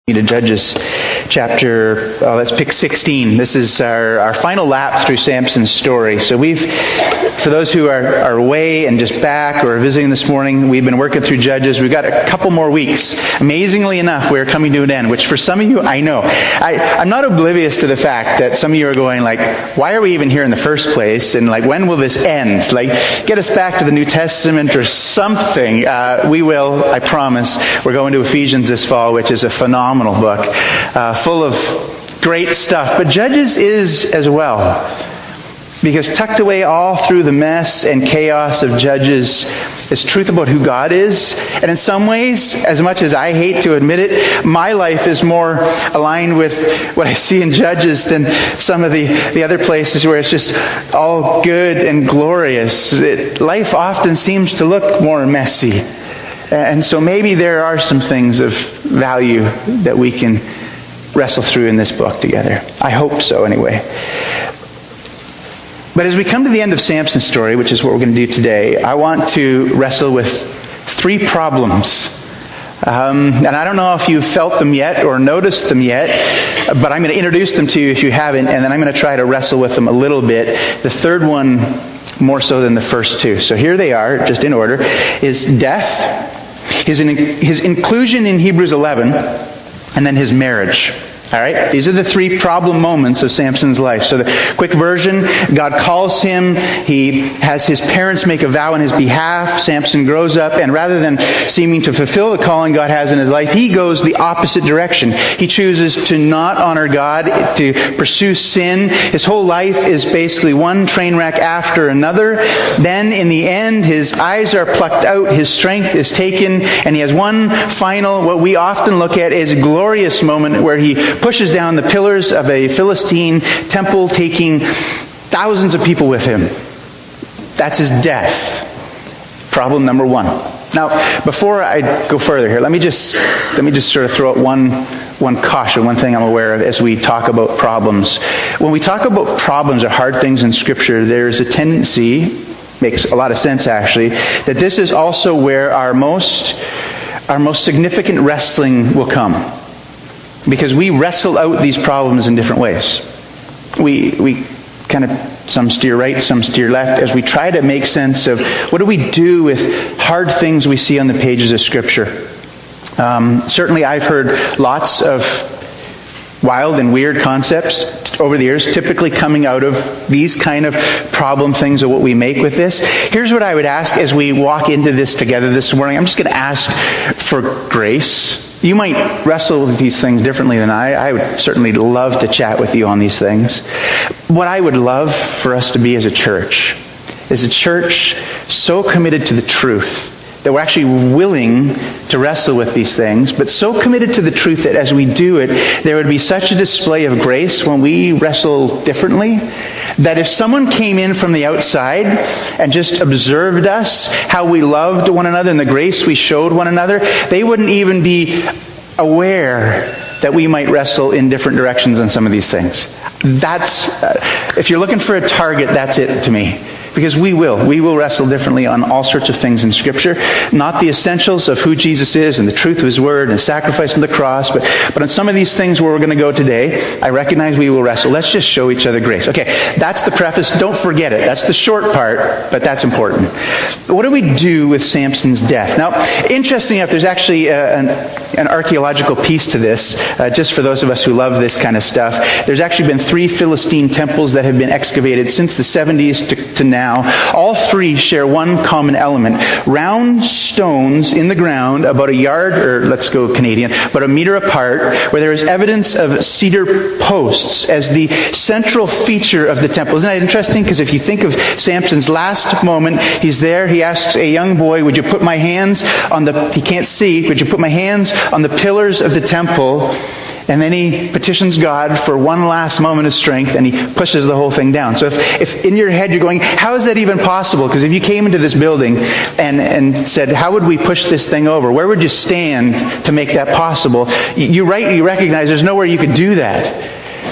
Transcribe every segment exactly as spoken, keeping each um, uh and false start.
To Judges chapter, oh, let's pick sixteen. This is our, our final lap through Samson's story. So we've, for those who are, are away and just back or are visiting this morning, we've been working through Judges. We've got a couple more weeks. Amazingly enough, we're coming to an end, which for some of you, I know. I, I'm not oblivious to the fact that some of you are going like, why are we even here in the first place? And like, when will this end? Like, get us back to the New Testament or something. Uh, we will, I promise. We're going to Ephesians this fall, which is a phenomenal book, uh, full of great stuff. But Judges is as well, because tucked away all through the mess and chaos of Judges is truth about who God is. And in some ways, as much as I hate to admit it, my life is more aligned with what I see in Judges than some of the, the other places where it's just all good and glorious. It, life often seems to look more messy. And so maybe there are some things of value that we can wrestle through in this book together. I hope so, anyway. But as we come to the end of Samson's story, which is what we're going to do today, I want to wrestle with three problems. Um, and I don't know if you've felt them yet or noticed them yet, but I'm going to introduce them to you if you haven't, and then I'm going to try to wrestle with them a little bit. The third one, more so than the first two. So here they are, just in order, is death, his, his inclusion in Hebrews eleven, and then his marriage. All right? These are the three problem moments of Samson's life. So the quick version, God calls him. He has his parents make a vow on his behalf. Samson grows up, and rather than seeming to fulfill the calling God has in his life, he goes the opposite direction. He chooses to not honor God, to pursue sin. His whole life is basically one train wreck after another. Then, in the end, his eyes are plucked out, his strength is taken, and he has one final, what we often look at as a glorious moment where he pushes down the pillars of a Philistine temple, taking thousands of people with him. That's his death. Problem number one. Now, before I go further here, let me just let me just sort of throw out one one caution, one thing I'm aware of as we talk about problems. When we talk about problems or hard things in Scripture, there's a tendency, makes a lot of sense actually, that this is also where our most our most significant wrestling will come. Because we wrestle out these problems in different ways. We we kind of, some steer right, some steer left, as we try to make sense of what do we do with hard things we see on the pages of Scripture. Um, certainly I've heard lots of wild and weird concepts over the years, typically coming out of these kind of problem things of what we make with this. Here's what I would ask as we walk into this together this morning. I'm just going to ask for grace. You might wrestle with these things differently than I. I would certainly love to chat with you on these things. What I would love for us to be as a church is a church so committed to the truth that we're actually willing to wrestle with these things, but so committed to the truth that as we do it, there would be such a display of grace when we wrestle differently, that if someone came in from the outside and just observed us, how we loved one another and the grace we showed one another, they wouldn't even be aware that we might wrestle in different directions on some of these things. That's, uh, if you're looking for a target, that's it to me. Because we will. We will wrestle differently on all sorts of things in Scripture. Not the essentials of who Jesus is and the truth of His Word and sacrifice on the cross, but, but on some of these things where we're going to go today, I recognize we will wrestle. Let's just show each other grace. Okay, that's the preface. Don't forget it. That's the short part, but that's important. What do we do with Samson's death? Now, interesting enough, there's actually uh, an, an archaeological piece to this, uh, just for those of us who love this kind of stuff. There's actually been three Philistine temples that have been excavated since the seventies to, to now. All three share one common element. Round stones in the ground about a yard, or let's go Canadian, about a meter apart, where there is evidence of cedar posts as the central feature of the temple. Isn't that interesting? Because if you think of Samson's last moment, he's there, he asks a young boy, would you put my hands on the, he can't see, would you put my hands on the pillars of the temple? And then he petitions God for one last moment of strength, and he pushes the whole thing down. So if, if in your head you're going, how is that even possible? Because if you came into this building and, and said, how would we push this thing over? Where would you stand to make that possible? You, right, you recognize there's nowhere you could do that.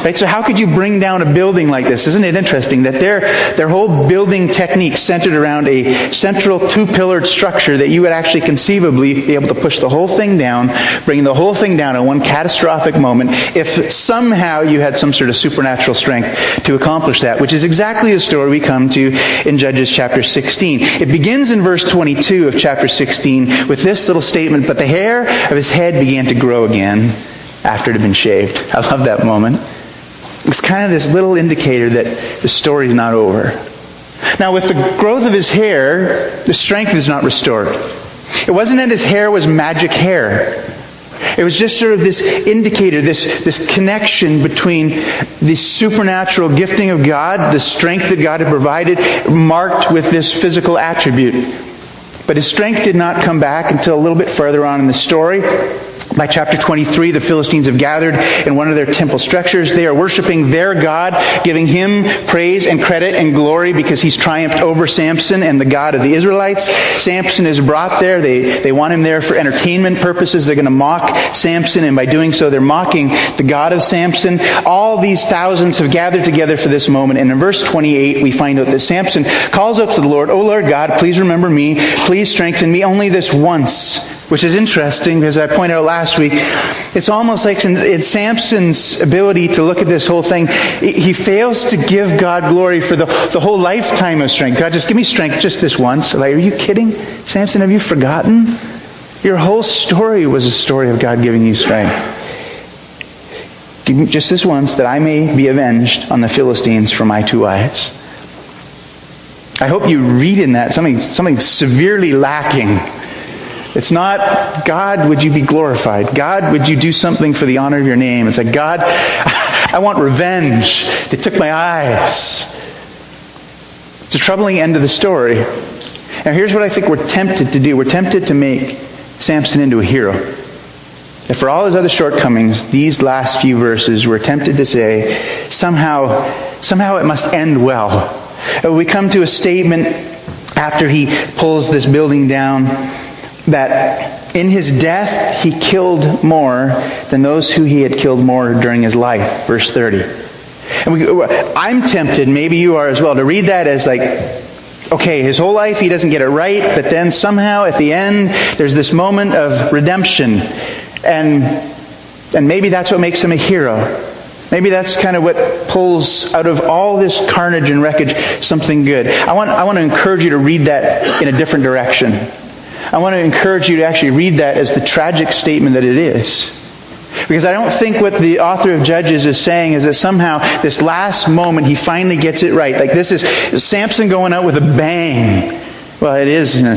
Right? So how could you bring down a building like this? Isn't it interesting that their, their whole building technique centered around a central two-pillared structure that you would actually conceivably be able to push the whole thing down, bring the whole thing down in one catastrophic moment, if somehow you had some sort of supernatural strength to accomplish that, which is exactly the story we come to in Judges chapter sixteen. It begins in verse twenty-two of chapter sixteen with this little statement, "But the hair of his head began to grow again after it had been shaved." I love that moment. It's kind of this little indicator that the story's not over. Now, with the growth of his hair, the strength is not restored. It wasn't that his hair was magic hair. It was just sort of this indicator, this, this connection between the supernatural gifting of God, the strength that God had provided, marked with this physical attribute. But his strength did not come back until a little bit further on in the story. By chapter twenty-three, the Philistines have gathered in one of their temple structures. They are worshiping their God, giving him praise and credit and glory because he's triumphed over Samson and the God of the Israelites. Samson is brought there. They, they want him there for entertainment purposes. They're going to mock Samson, and by doing so, they're mocking the God of Samson. All these thousands have gathered together for this moment. And in verse twenty-eight, we find out that Samson calls out to the Lord, "O Lord God, please remember me. Please strengthen me only this once." Which is interesting because I pointed out last week, it's almost like in Samson's ability to look at this whole thing, he fails to give God glory for the, the whole lifetime of strength. God, just give me strength just this once. Like, are you kidding? Samson, have you forgotten? Your whole story was a story of God giving you strength. Give me just this once that I may be avenged on the Philistines for my two eyes. I hope you read in that something, something severely lacking. It's not, God, would you be glorified? God, would you do something for the honor of your name? It's like, God, I want revenge. They took my eyes. It's a troubling end of the story. Now here's what I think we're tempted to do. We're tempted to make Samson into a hero. That for all his other shortcomings, these last few verses, we're tempted to say, somehow, somehow it must end well. We come to a statement after he pulls this building down, that in his death he killed more than those who he had killed more during his life. Verse thirty. And we, I'm tempted, maybe you are as well, to read that as like, okay, his whole life he doesn't get it right, but then somehow at the end there's this moment of redemption. And, and maybe that's what makes him a hero. Maybe that's kind of what pulls out of all this carnage and wreckage something good. I want, I want to encourage you to read that in a different direction. I want to encourage you to actually read that as the tragic statement that it is. Because I don't think what the author of Judges is saying is that somehow this last moment he finally gets it right. Like this is Samson going out with a bang. Well, it is in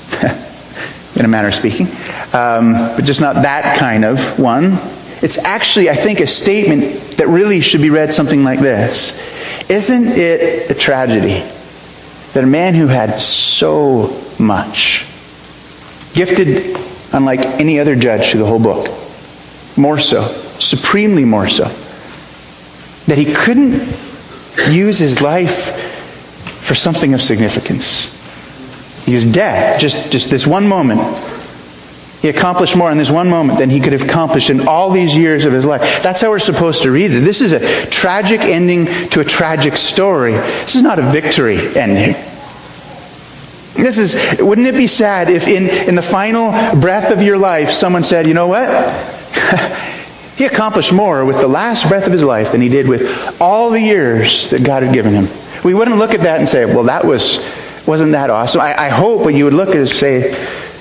a, in a manner of speaking. Um, but just not that kind of one. It's actually, I think, a statement that really should be read something like this. Isn't it a tragedy that a man who had so much, gifted unlike any other judge through the whole book, more so, supremely more so, that he couldn't use his life for something of significance? His death, just, just this one moment, he accomplished more in this one moment than he could have accomplished in all these years of his life. That's how we're supposed to read it. This is a tragic ending to a tragic story. This is not a victory ending. This is, wouldn't it be sad if in, in the final breath of your life someone said, you know what? He accomplished more with the last breath of his life than he did with all the years that God had given him. We wouldn't look at that and say, well, that was, wasn't that awesome? I, I hope what you would look at is say,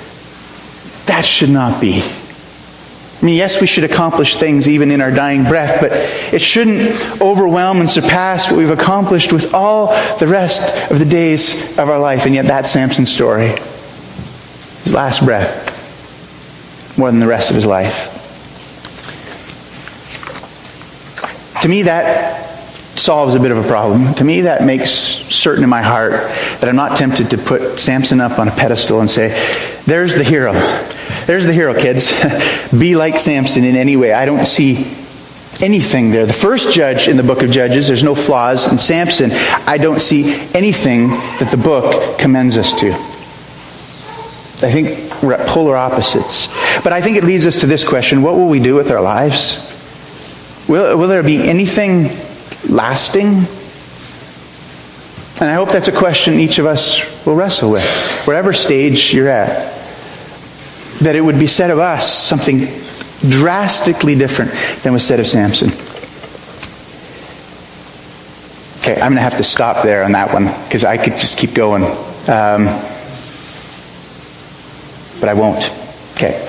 that should not be. I mean, yes, we should accomplish things even in our dying breath, but it shouldn't overwhelm and surpass what we've accomplished with all the rest of the days of our life. And yet that's Samson's story. His last breath, more than the rest of his life. To me, that solves a bit of a problem. To me, that makes certain in my heart that I'm not tempted to put Samson up on a pedestal and say, there's the hero. There's the hero, kids. Be like Samson in any way. I don't see anything there. The first judge in the book of Judges, there's no flaws. In Samson, I don't see anything that the book commends us to. I think we're at polar opposites. But I think it leads us to this question: what will we do with our lives? Will, will there be anything lasting? And I hope that's a question each of us will wrestle with, wherever stage you're at. That it would be said of us something drastically different than was said of Samson. Okay, I'm going to have to stop there on that one, because I could just keep going. Um, but I won't. Okay.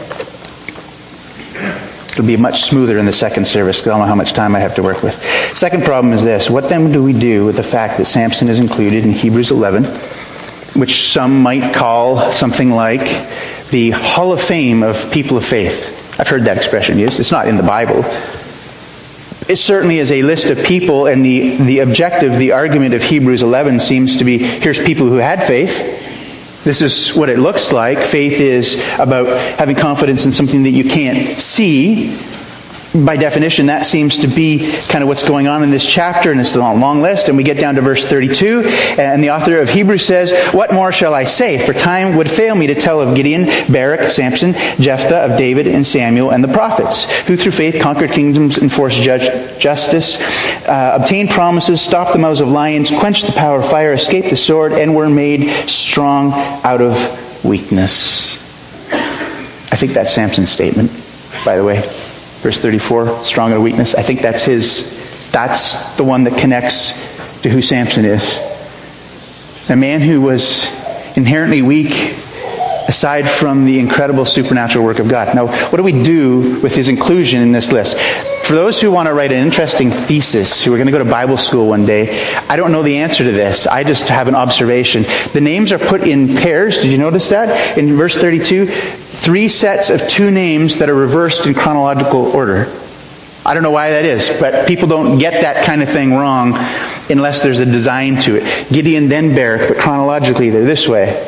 It'll be much smoother in the second service, because I don't know how much time I have to work with. Second problem is this. What then do we do with the fact that Samson is included in Hebrews eleven, which some might call something like the Hall of Fame of people of faith? I've heard that expression used. It's not in the Bible. It certainly is a list of people, and the, the objective, the argument of Hebrews eleven seems to be, here's people who had faith. This is what it looks like. Faith is about having confidence in something that you can't see. By definition, that seems to be kind of what's going on in this chapter, and it's a long, long list. And we get down to verse thirty-two, and the author of Hebrews says, "What more shall I say? For time would fail me to tell of Gideon, Barak, Samson, Jephthah, of David and Samuel, and the prophets, who through faith conquered kingdoms, enforced judge, justice, uh, obtained promises, stopped the mouths of lions, quenched the power of fire, escaped the sword, and were made strong out of weakness." I think that's Samson's statement, by the way. Verse thirty-four, strong out of weakness. I think that's his, that's the one that connects to who Samson is. A man who was inherently weak, aside from the incredible supernatural work of God. Now, what do we do with his inclusion in this list? For those who want to write an interesting thesis, who are going to go to Bible school one day, I don't know the answer to this. I just have an observation. The names are put in pairs. Did you notice that? In verse thirty-two, three sets of two names that are reversed in chronological order. I don't know why that is, but people don't get that kind of thing wrong unless there's a design to it. Gideon, then Barak, but chronologically they're this way.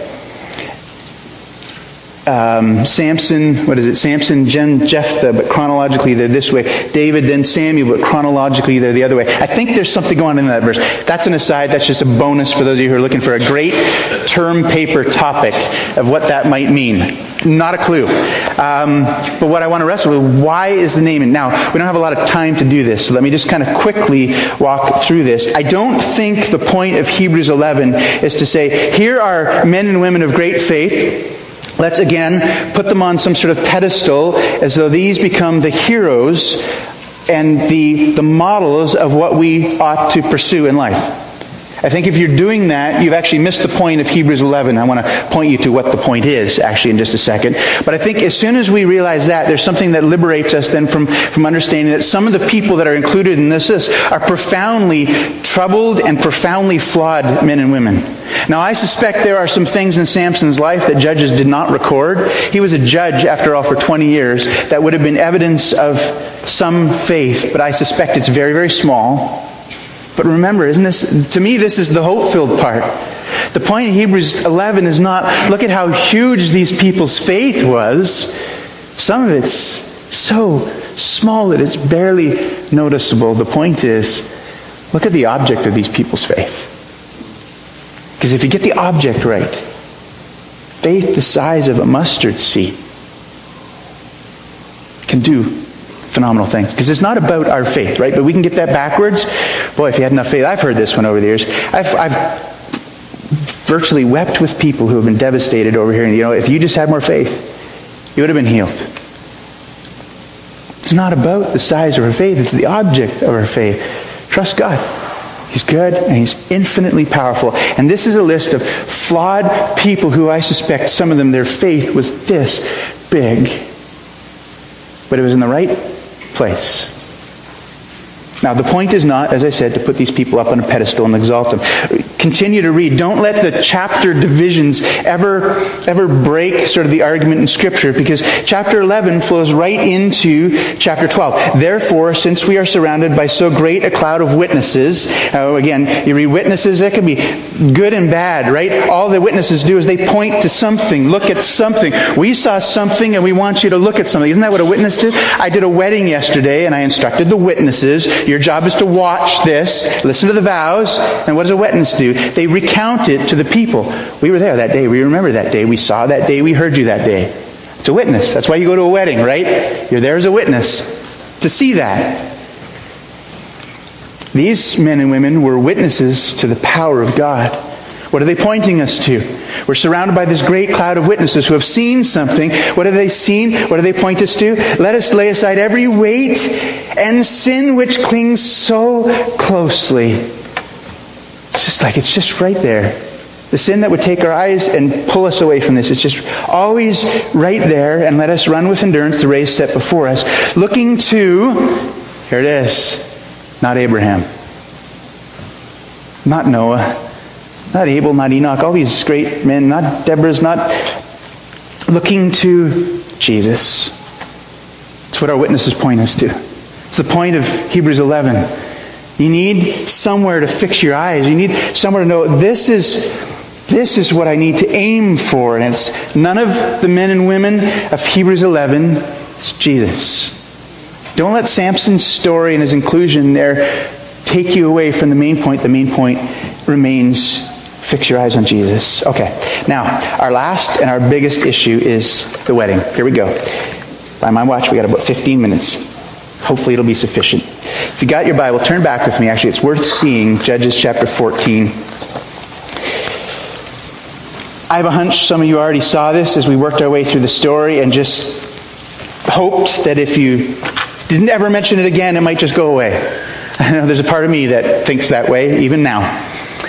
Um, Samson, what is it? Samson, Jen, Jephthah, but chronologically they're this way. David, then Samuel, but chronologically they're the other way. I think there's something going on in that verse. That's an aside. That's just a bonus for those of you who are looking for a great term paper topic of what that might mean. Not a clue. Um, but what I want to wrestle with, why is the naming? Now, we don't have a lot of time to do this, so let me just kind of quickly walk through this. I don't think the point of Hebrews eleven is to say, here are men and women of great faith. Let's again put them on some sort of pedestal as though these become the heroes and the, the models of what we ought to pursue in life. I think if you're doing that, you've actually missed the point of Hebrews eleven. I want to point you to what the point is, actually, in just a second. But I think as soon as we realize that, there's something that liberates us then from, from understanding that some of the people that are included in this list are profoundly troubled and profoundly flawed men and women. Now, I suspect there are some things in Samson's life that Judges did not record. He was a judge, after all, for twenty years. That would have been evidence of some faith, but I suspect it's very, very small. But remember, isn't this, to me, this is the hope-filled part. The point of Hebrews eleven is not, look at how huge these people's faith was. Some of it's so small that it's barely noticeable. The point is, look at the object of these people's faith. Because if you get the object right, faith the size of a mustard seed can do phenomenal things. Because it's not about our faith, right? But we can get that backwards. Boy, if you had enough faith. I've heard this one over the years. I've, I've virtually wept with people who have been devastated over here. And, you know, if you just had more faith, you would have been healed. It's not about the size of our faith. It's the object of our faith. Trust God. He's good and He's infinitely powerful. And this is a list of flawed people who I suspect some of them, their faith was this big. But it was in the right place. Now, the point is not, as I said, to put these people up on a pedestal and exalt them. Continue to read. Don't let the chapter divisions ever, ever break sort of the argument in Scripture, because chapter eleven flows right into chapter twelve. Therefore, since we are surrounded by so great a cloud of witnesses, uh, again, you read witnesses, that can be good and bad, right? All the witnesses do is they point to something, look at something. We saw something and we want you to look at something. Isn't that what a witness did? I did a wedding yesterday and I instructed the witnesses, your job is to watch this, listen to the vows, and what does a witness do? They recount it to the people. We were there that day. We remember that day. We saw that day. We heard you that day. It's a witness. That's why you go to a wedding, right? You're there as a witness to see that. These men and women were witnesses to the power of God. What are they pointing us to? We're surrounded by this great cloud of witnesses who have seen something. What have they seen? What do they point us to? Let us lay aside every weight and sin which clings so closely. It's just like, it's just right there. The sin that would take our eyes and pull us away from this. It's just always right there. And let us run with endurance the race set before us. Looking to, here it is, not Abraham, not Noah, not Abel, not Enoch, all these great men, not Deborah's, not looking to Jesus. It's what our witnesses point us to. It's the point of Hebrews eleven. You need somewhere to fix your eyes. You need somewhere to know this is this is what I need to aim for. And it's none of the men and women of Hebrews eleven. It's Jesus. Don't let Samson's story and his inclusion there take you away from the main point. The main point remains, fix your eyes on Jesus. Okay, now, our last and our biggest issue is the wedding. Here we go. By my watch, we got about fifteen minutes. Hopefully it'll be sufficient. If you got your Bible, turn back with me. Actually, it's worth seeing Judges chapter fourteen. I have a hunch some of you already saw this as we worked our way through the story and just hoped that if you didn't ever mention it again, it might just go away. I know there's a part of me that thinks that way, even now.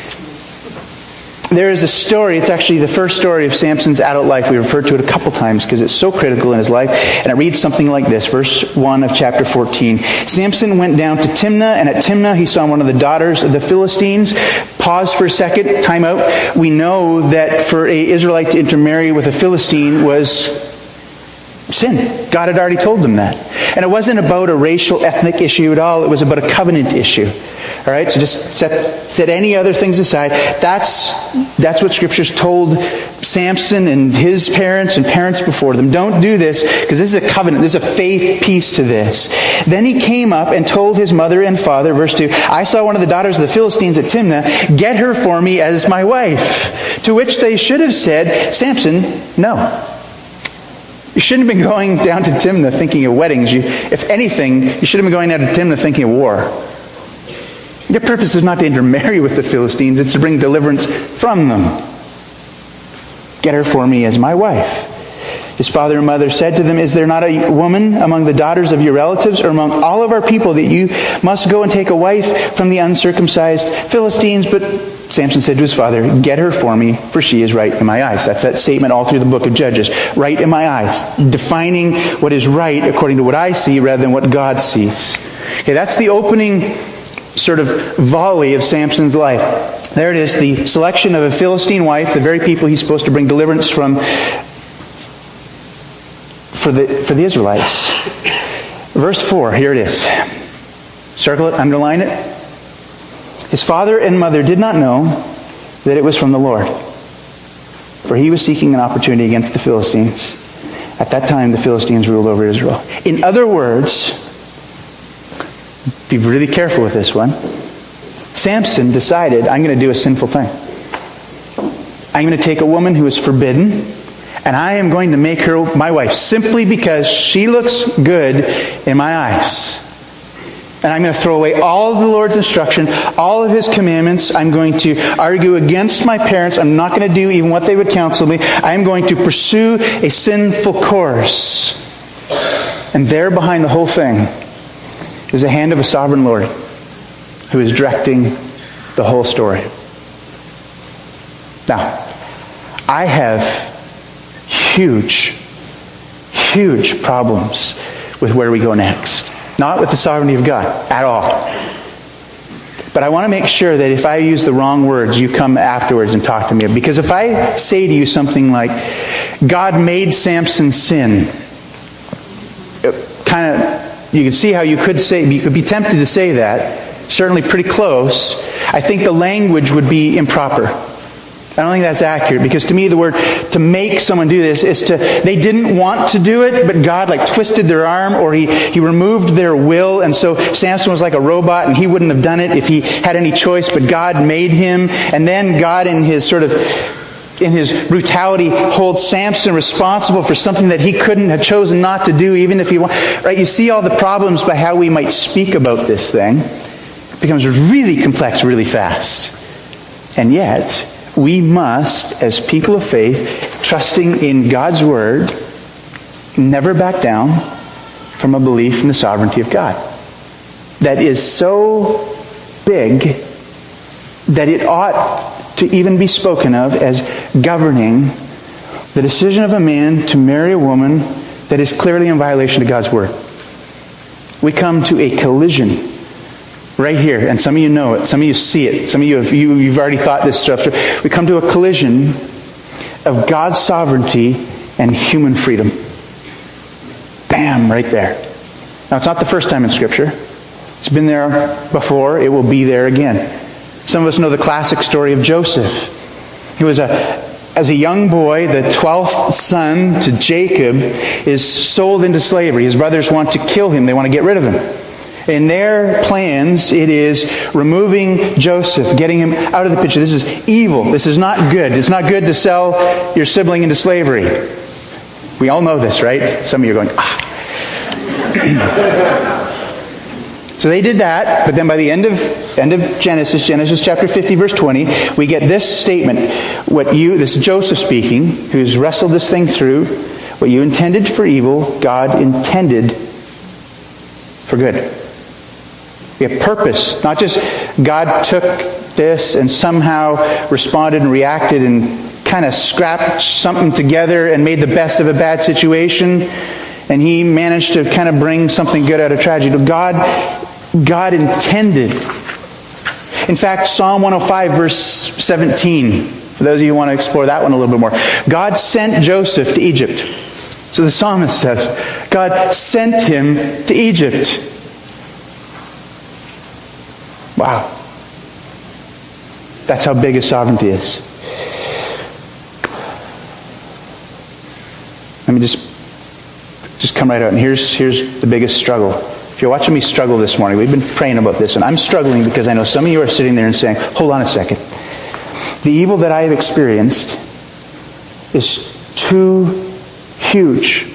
There is a story, it's actually the first story of Samson's adult life. We referred to it a couple times because it's so critical in his life. And it reads something like this, verse one of chapter fourteen. Samson went down to Timnah, and at Timnah he saw one of the daughters of the Philistines. Pause for a second, time out. We know that for an Israelite to intermarry with a Philistine was sin. God had already told them that. And it wasn't about a racial, ethnic issue at all. It was about a covenant issue. All right, so just set, set any other things aside. That's, that's what Scripture's told Samson and his parents and parents before them. Don't do this, because this is a covenant. There's a faith piece to this. Then he came up and told his mother and father, verse two, I saw one of the daughters of the Philistines at Timnah. Get her for me as my wife. To which they should have said, Samson, no. You shouldn't have been going down to Timnah thinking of weddings. You, if anything, you should have been going down to Timnah thinking of war. Their purpose is not to intermarry with the Philistines. It's to bring deliverance from them. Get her for me as my wife. His father and mother said to them, is there not a woman among the daughters of your relatives or among all of our people that you must go and take a wife from the uncircumcised Philistines? But Samson said to his father, get her for me, for she is right in my eyes. That's that statement all through the book of Judges. Right in my eyes. Defining what is right according to what I see rather than what God sees. Okay, that's the opening sort of volley of Samson's life. There it is, the selection of a Philistine wife, the very people he's supposed to bring deliverance from, for the for the Israelites. Verse four, here it is. Circle it, underline it. His father and mother did not know that it was from the Lord, for he was seeking an opportunity against the Philistines. At that time, the Philistines ruled over Israel. In other words, be really careful with this one. Samson decided, I'm going to do a sinful thing. I'm going to take a woman who is forbidden, and I am going to make her my wife simply because she looks good in my eyes. And I'm going to throw away all of the Lord's instruction, all of His commandments. I'm going to argue against my parents. I'm not going to do even what they would counsel me. I'm going to pursue a sinful course. And there behind the whole thing is the hand of a sovereign Lord who is directing the whole story. Now, I have huge, huge problems with where we go next. Not with the sovereignty of God at all. But I want to make sure that if I use the wrong words, you come afterwards and talk to me. Because if I say to you something like, God made Samson sin, it kind of, you can see how you could say, you could be tempted to say that. Certainly pretty close. I think the language would be improper. I don't think that's accurate, because to me the word to make someone do this is to, they didn't want to do it, but God like twisted their arm, or he, he removed their will, and so Samson was like a robot and he wouldn't have done it if he had any choice, but God made him, and then God in his sort of in his brutality holds Samson responsible for something that he couldn't have chosen not to do even if he wanted. Right? You see all the problems by how we might speak about this thing. becomes really complex really fast. And yet, we must, as people of faith, trusting in God's Word, never back down from a belief in the sovereignty of God. That is so big that it ought to even be spoken of as governing the decision of a man to marry a woman that is clearly in violation of God's Word. We come to a collision right here, and some of you know it, some of you see it, some of you, have, you you've already thought this stuff through. We come to a collision of God's sovereignty and human freedom. Bam, right there. Now, it's not the first time in Scripture. It's been there before. It will be there again. Some of us know the classic story of Joseph. He was a, as a young boy, the twelfth son to Jacob, is sold into slavery. His brothers want to kill him. They want to get rid of him. In their plans, it is removing Joseph, getting him out of the picture. This is evil. This is not good. It's not good to sell your sibling into slavery. We all know this, right? Some of you are going, ah. So they did that, but then by the end of end of Genesis, Genesis chapter fifty, verse twenty, we get this statement. What you, this is Joseph speaking, who's wrestled this thing through. What you intended for evil, God intended for good. We have purpose. Not just God took this and somehow responded and reacted and kind of scrapped something together and made the best of a bad situation, and he managed to kind of bring something good out of tragedy. God, God intended. In fact, Psalm one oh five, verse seventeen, for those of you who want to explore that one a little bit more. God sent Joseph to Egypt. So the psalmist says, God sent him to Egypt. Wow. That's how big his sovereignty is. Let me just just come right out. And here's here's the biggest struggle. If you're watching me struggle this morning, we've been praying about this, and I'm struggling because I know some of you are sitting there and saying, hold on a second. The evil that I have experienced is too huge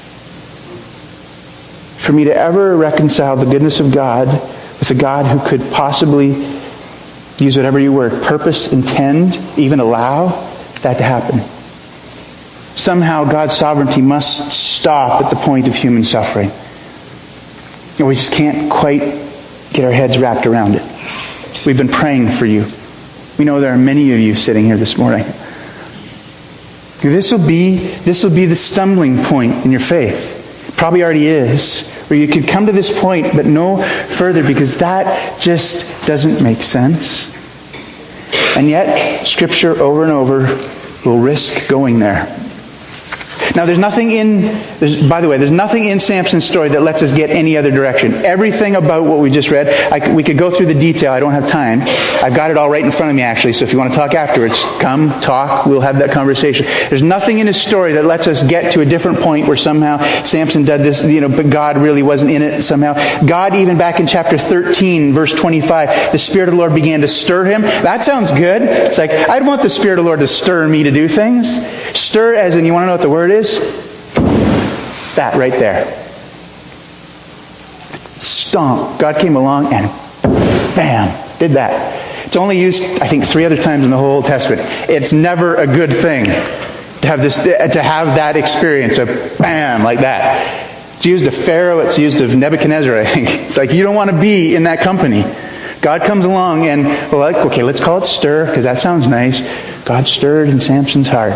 for me to ever reconcile the goodness of God with a God who could possibly use whatever you word, purpose, intend, even allow that to happen. Somehow God's sovereignty must stop at the point of human suffering. And we just can't quite get our heads wrapped around it. We've been praying for you. We know there are many of you sitting here this morning. This will be, this will be the stumbling point in your faith. It probably already is. Where you could come to this point but no further because that just doesn't make sense. And yet, Scripture over and over will risk going there. Now, there's nothing in, there's, by the way, there's nothing in Samson's story that lets us get any other direction. Everything about what we just read, I, we could go through the detail. I don't have time. I've got it all right in front of me, actually. So if you want to talk afterwards, come, talk. We'll have that conversation. There's nothing in his story that lets us get to a different point where somehow Samson did this, you know, but God really wasn't in it somehow. God, even back in chapter thirteen, verse twenty-five, the Spirit of the Lord began to stir him. That sounds good. It's like, I'd want the Spirit of the Lord to stir me to do things. Stir as in, you want to know what the word is? That right there. Stomp. God came along and bam, did that. It's only used, I think, three other times in the whole Old Testament. It's never a good thing to have this, to have that experience of bam, like that. It's used of Pharaoh. It's used of Nebuchadnezzar, I think. It's like you don't want to be in that company. God comes along and, well, like, okay, let's call it stir, because that sounds nice. God stirred in Samson's heart.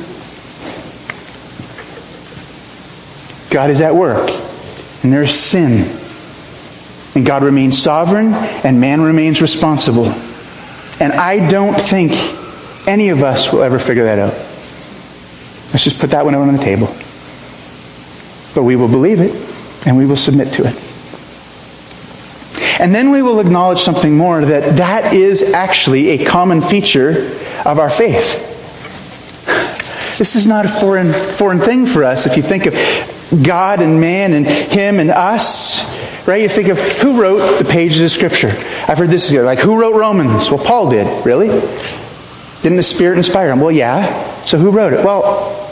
God is at work, and there's sin. And God remains sovereign, and man remains responsible. And I don't think any of us will ever figure that out. Let's just put that one on the table. But we will believe it, and we will submit to it. And then we will acknowledge something more, that that is actually a common feature of our faith. This is not a foreign foreign thing for us. If you think of God and man and him and us, right? You think of who wrote the pages of Scripture. I've heard this ago, like who wrote Romans? Well, Paul did. Really? Didn't the Spirit inspire him? Well, yeah. So who wrote it? Well,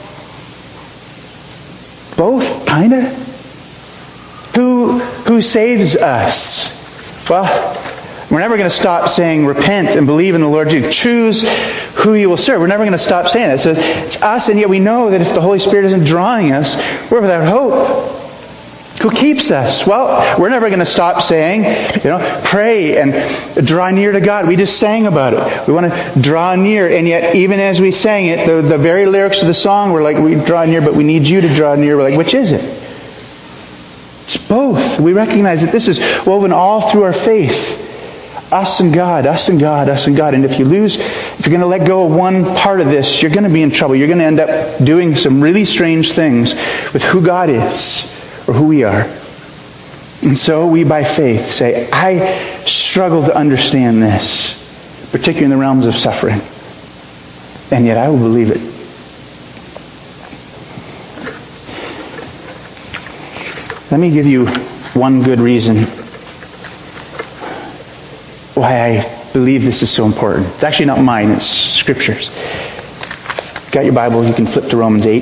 both, kind of. Who who saves us? Well, We're never going to stop saying repent and believe in the Lord Jesus. Choose who you will serve. We're never going to stop saying that. So it's us, and yet we know that if the Holy Spirit isn't drawing us, we're without hope. Who keeps us? Well, we're never going to stop saying, you know, pray and draw near to God. We just sang about it. We want to draw near, and yet even as we sang it, the, the very lyrics of the song were like, we draw near, but we need you to draw near. We're like, which is it? It's both. We recognize that this is woven all through our faith. Us and God, us and God, us and God. And if you lose, if you're going to let go of one part of this, you're going to be in trouble. You're going to end up doing some really strange things with who God is or who we are. And so we, by faith, say, I struggle to understand this, particularly in the realms of suffering. And yet I will believe it. Let me give you one good reason why I believe this is so important. It's actually not mine, it's Scripture's. Got your Bible, you can flip to Romans eight.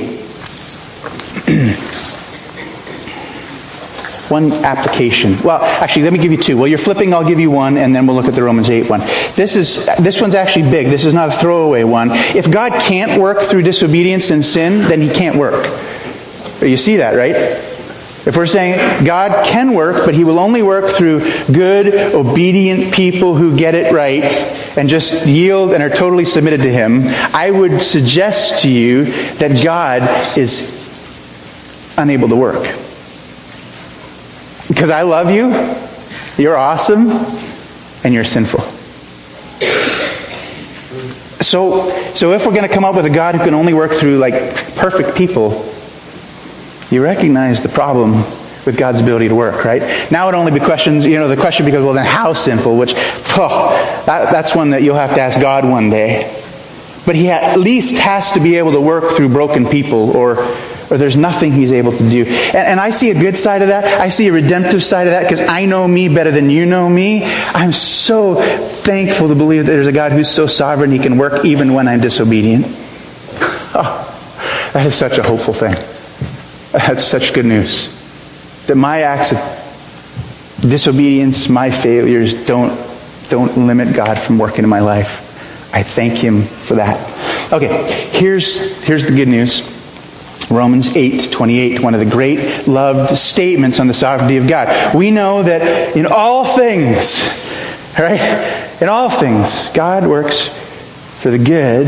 One application. Well, actually, let me give you two. While you're flipping, I'll give you one, and then we'll look at the Romans eight one. This is this one's actually big. This is not a throwaway one. If God can't work through disobedience and sin, then He can't work. You see that, right? If we're saying God can work, but He will only work through good, obedient people who get it right and just yield and are totally submitted to Him, I would suggest to you that God is unable to work. Because I love you, you're awesome, and you're sinful. So, so if we're going to come up with a God who can only work through like perfect people, you recognize the problem with God's ability to work, right? Now it only be questions, you know, the question becomes, well then how sinful? Which, oh, that, that's one that you'll have to ask God one day. But He at least has to be able to work through broken people, or or there's nothing He's able to do. And, and I see a good side of that. I see a redemptive side of that, because I know me better than you know me. I'm so thankful to believe that there's a God who's so sovereign He can work even when I'm disobedient. Oh, that is such a hopeful thing. That's such good news. That my acts of disobedience, my failures, don't, don't limit God from working in my life. I thank Him for that. Okay, here's, here's the good news. Romans eight twenty-eight, one of the great loved statements on the sovereignty of God. We know that in all things, right? In all things, God works for the good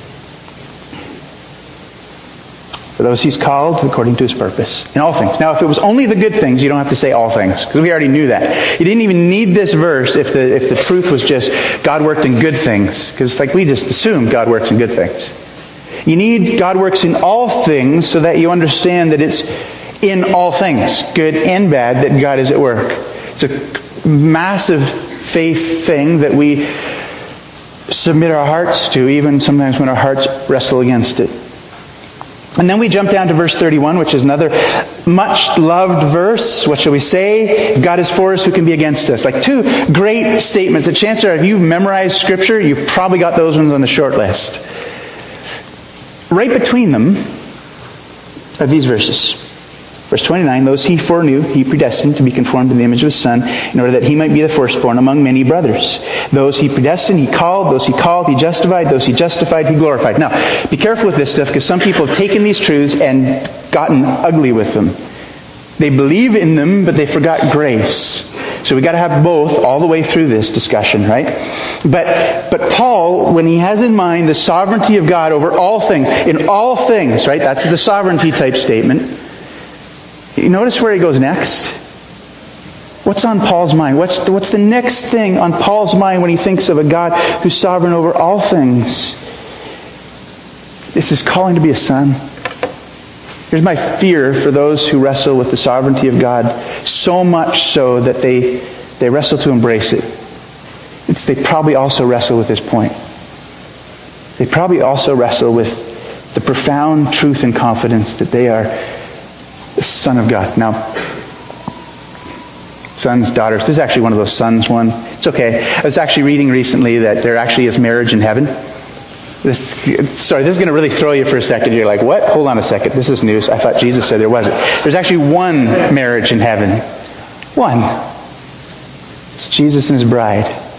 for those He's called according to His purpose. In all things. Now, if it was only the good things, you don't have to say all things, because we already knew that. You didn't even need this verse if the if the truth was just God worked in good things, because like we just assumed God works in good things. You need God works in all things so that you understand that it's in all things, good and bad, that God is at work. It's a massive faith thing that we submit our hearts to, even sometimes when our hearts wrestle against it. And then we jump down to verse thirty-one, which is another much loved verse. What shall we say? If God is for us, who can be against us? Like two great statements. The chances are if you've memorized Scripture, you've probably got those ones on the short list. Right between them are these verses. Verse twenty-nine, those He foreknew, He predestined to be conformed to the image of His Son, in order that He might be the firstborn among many brothers. Those He predestined, He called. Those He called, He justified. Those He justified, He glorified. Now, be careful with this stuff, because some people have taken these truths and gotten ugly with them. They believe in them, but they forgot grace. So we got to have both all the way through this discussion, right? But but Paul, when he has in mind the sovereignty of God over all things, in all things, right? That's the sovereignty type statement. You notice where he goes next? What's on Paul's mind? What's the, what's the next thing on Paul's mind when he thinks of a God who's sovereign over all things? It's His calling to be a son. Here's my fear for those who wrestle with the sovereignty of God, so much so that they they wrestle to embrace it. It's they probably also wrestle with this point. They probably also wrestle with the profound truth and confidence that they are the Son of God. Now, sons, daughters. This is actually one of those sons one. It's okay. I was actually reading recently that there actually is marriage in heaven. This, sorry, this is going to really throw you for a second. You're like, what? Hold on a second. This is news. I thought Jesus said there wasn't. There's actually one marriage in heaven. One. It's Jesus and His bride.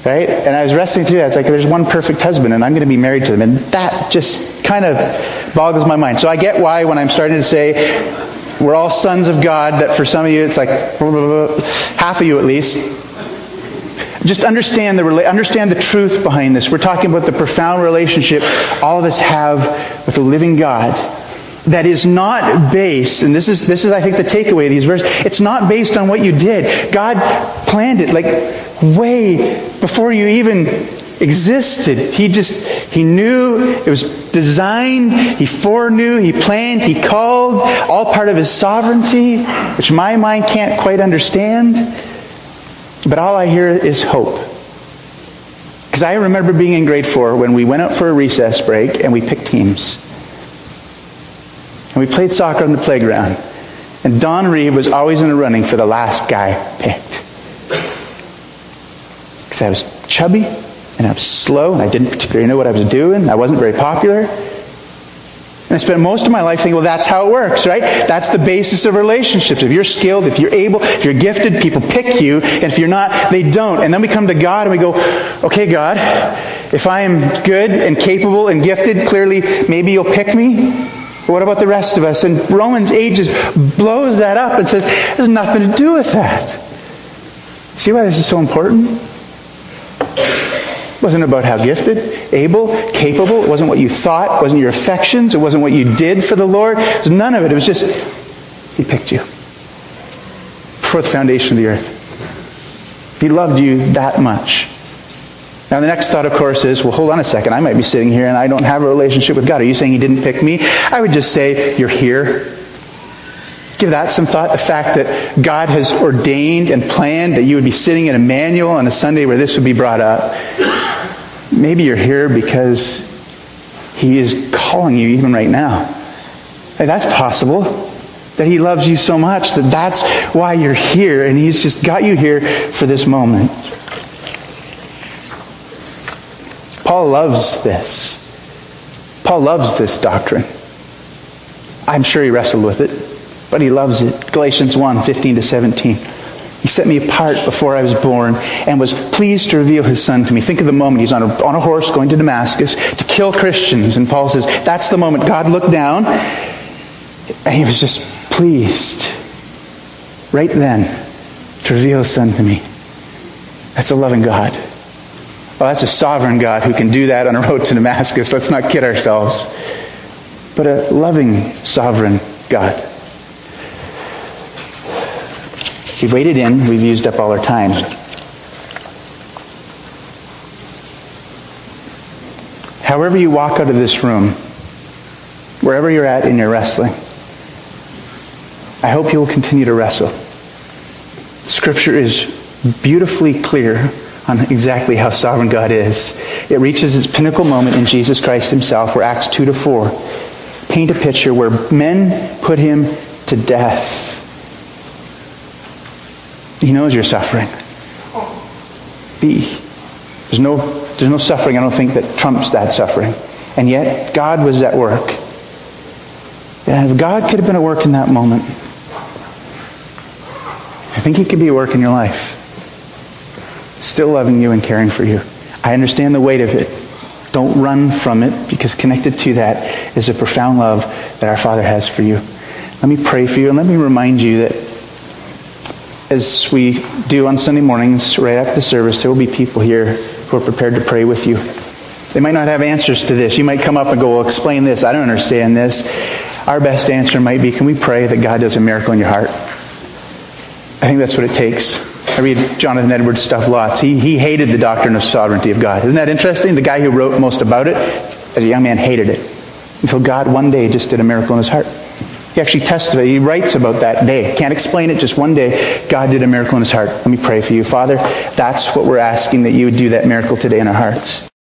Right? And I was wrestling through that. It's like, there's one perfect husband, and I'm going to be married to them. And that just kind of boggles my mind. So I get why when I'm starting to say, we're all sons of God, that for some of you, it's like, blah, blah, blah, half of you at least. Just understand the, understand the truth behind this. We're talking about the profound relationship all of us have with the living God. That is not based, and this is, this is I think, the takeaway of these verses. It's not based on what you did. God planned it like way before you even existed. He just, He knew, it was designed, He foreknew, He planned, He called, all part of His sovereignty, which my mind can't quite understand. But all I hear is hope. Because I remember being in grade four when we went out for a recess break and we picked teams. And we played soccer on the playground. And Don Reed was always in the running for the last guy picked. Because I was chubby, and I was slow, and I didn't particularly know what I was doing. I wasn't very popular. And I spent most of my life thinking, well, that's how it works, right? That's the basis of relationships. If you're skilled, if you're able, if you're gifted, people pick you. And if you're not, they don't. And then we come to God and we go, okay, God, if I am good and capable and gifted, clearly maybe you'll pick me. But what about the rest of us? And Romans eight just blows that up and says, there's nothing to do with that. See why this is so important? It wasn't about how gifted, able, capable. It wasn't what you thought. It wasn't your affections. It wasn't what you did for the Lord. It was none of it. It was just, He picked you before the foundation of the earth. He loved you that much. Now the next thought, of course, is, well, hold on a second. I might be sitting here and I don't have a relationship with God. Are you saying He didn't pick me? I would just say, you're here. Give that some thought. The fact that God has ordained and planned that you would be sitting in Emmanuel on a Sunday where this would be brought up. Maybe you're here because He is calling you even right now. Hey, that's possible. That He loves you so much that that's why you're here, and He's just got you here for this moment. Paul loves this. Paul loves this doctrine. I'm sure he wrestled with it, but he loves it. Galatians one, fifteen to seventeen. He set me apart before I was born and was pleased to reveal His Son to me. Think of the moment. He's on a, on a horse going to Damascus to kill Christians. And Paul says, that's the moment. God looked down and He was just pleased right then to reveal His Son to me. That's a loving God. Well, that's a sovereign God who can do that on a road to Damascus. Let's not kid ourselves. But a loving, sovereign God. We've waited in. We've used up all our time. However you walk out of this room, wherever you're at in your wrestling, I hope you will continue to wrestle. Scripture is beautifully clear on exactly how sovereign God is. It reaches its pinnacle moment in Jesus Christ Himself, where Acts two to four paint a picture where men put Him to death. He knows you're suffering. There's no, there's no suffering, I don't think, that trumps that suffering. And yet, God was at work. And if God could have been at work in that moment, I think He could be at work in your life. Still loving you and caring for you. I understand the weight of it. Don't run from it, because connected to that is a profound love that our Father has for you. Let me pray for you, and let me remind you that as we do on Sunday mornings, right after the service, there will be people here who are prepared to pray with you. They might not have answers to this. You might come up and go, well, explain this. I don't understand this. Our best answer might be, can we pray that God does a miracle in your heart? I think that's what it takes. I read Jonathan Edwards' stuff lots. He, he hated the doctrine of sovereignty of God. Isn't that interesting? The guy who wrote most about it, as a young man, hated it. Until God one day just did a miracle in his heart. He actually testified. He writes about that day. Can't explain it. Just one day, God did a miracle in his heart. Let me pray for you. Father, that's what we're asking, that you would do that miracle today in our hearts.